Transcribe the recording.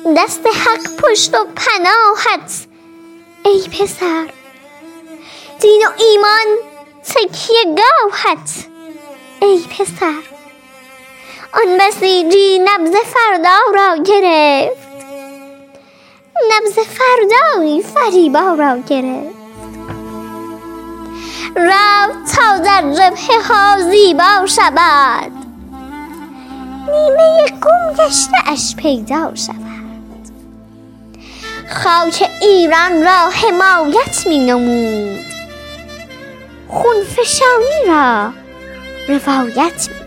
دست حق پشت و پناهت ای پسر، دین و ایمان تکیه گاهت ای پسر. آن بسیجی نبض فردا را گرفت، نبض فردایی فریبا را گرفت. رفت تا در جبهه ها زیبا شود، نیمه گم گشته اش پیدا شود. خاک ایران را حمایت می نمود، خونفشانی را روایت می